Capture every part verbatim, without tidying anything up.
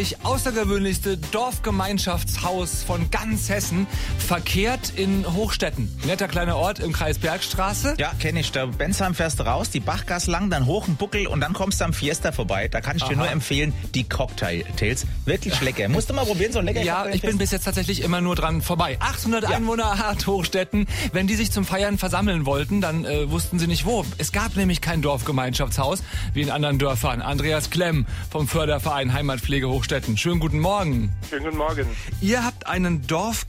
außergewöhnlichste Dorfgemeinschaftshaus von ganz Hessen verkehrt in Hochstetten. Netter kleiner Ort im Kreis Bergstraße. Ja, kenne ich. Da Bensheim fährst du raus, die Bachgasse lang, dann hoch einen Buckel und dann kommst du am Fiesta vorbei. Da kann ich dir Aha. nur empfehlen, die Cocktails. Wirklich lecker. Musst du mal probieren, so ein lecker Ja, Cocktail. ich bin bis jetzt tatsächlich immer nur dran vorbei. achthundert ja. Einwohner hat Hochstetten. Wenn die sich zum Feiern versammeln wollten, dann äh, wussten sie nicht wo. Es gab nämlich kein Dorfgemeinschaftshaus wie in anderen Dörfern. Andreas Klemm vom Förderverein Heimatpflege Hochstetten. Schönen guten Morgen. Schönen guten Morgen. Ihr habt einen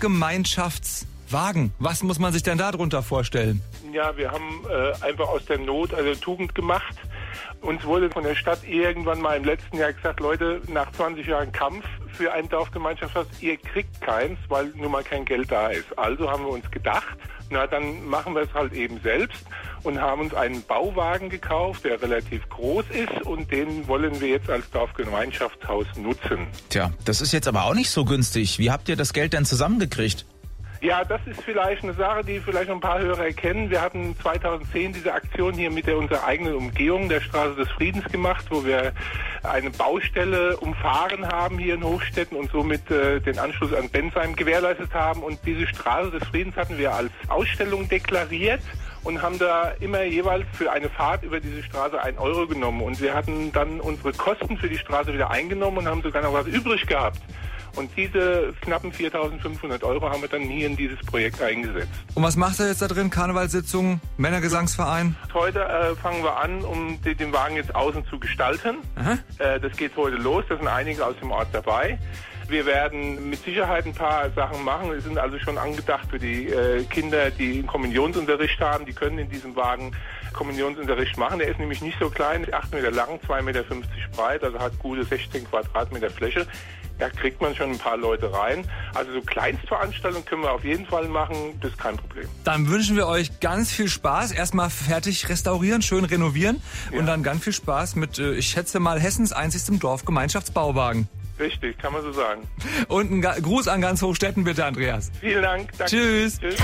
Dorfgemeinschaftswagen. Was muss man sich denn darunter vorstellen? Ja, wir haben äh, einfach aus der Not also Tugend gemacht. Uns wurde von der Stadt irgendwann mal im letzten Jahr gesagt, Leute, nach zwanzig Jahren Kampf für ein Dorfgemeinschaftshaus, ihr kriegt keins, weil nun mal kein Geld da ist. Also haben wir uns gedacht, na dann machen wir es halt eben selbst und haben uns einen Bauwagen gekauft, der relativ groß ist und den wollen wir jetzt als Dorfgemeinschaftshaus nutzen. Tja, das ist jetzt aber auch nicht so günstig. Wie habt ihr das Geld denn zusammengekriegt? Ja, das ist vielleicht eine Sache, die vielleicht noch ein paar Hörer kennen. Wir hatten zweitausendzehn diese Aktion hier mit der unserer eigenen Umgehung der Straße des Friedens gemacht, wo wir eine Baustelle umfahren haben hier in Hochstetten und somit äh, den Anschluss an Bensheim gewährleistet haben. Und diese Straße des Friedens hatten wir als Ausstellung deklariert und haben da immer jeweils für eine Fahrt über diese Straße einen Euro genommen. Und wir hatten dann unsere Kosten für die Straße wieder eingenommen und haben sogar noch was übrig gehabt. Und diese knappen viertausendfünfhundert Euro haben wir dann hier in dieses Projekt eingesetzt. Und was macht ihr jetzt da drin? Karnevalssitzung, Männergesangsverein? Heute äh, fangen wir an, um die, den Wagen jetzt außen zu gestalten. Äh, das geht heute los, da sind einige aus dem Ort dabei. Wir werden mit Sicherheit ein paar Sachen machen. Wir sind also schon angedacht für die äh, Kinder, die einen Kommunionsunterricht haben. Die können in diesem Wagen Kommunionsunterricht machen. Der ist nämlich nicht so klein, acht Meter lang, zwei Meter fünfzig breit, also hat gute sechzehn Quadratmeter Fläche. Da kriegt man schon ein paar Leute rein. Also so Kleinstveranstaltungen können wir auf jeden Fall machen, das ist kein Problem. Dann wünschen wir euch ganz viel Spaß. Erstmal fertig restaurieren, schön renovieren ja. Und dann ganz viel Spaß mit, ich schätze mal, Hessens einzigstem Dorfgemeinschaftsbauwagen. Richtig, kann man so sagen. Und ein Gruß an ganz Hochstetten bitte, Andreas. Vielen Dank. Danke. Tschüss. Tschüss.